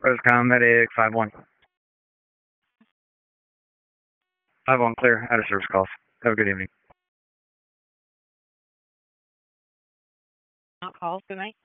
Rosecom, medic 5-1. 5-1 clear, out of service calls. Have a good evening. Calls tonight.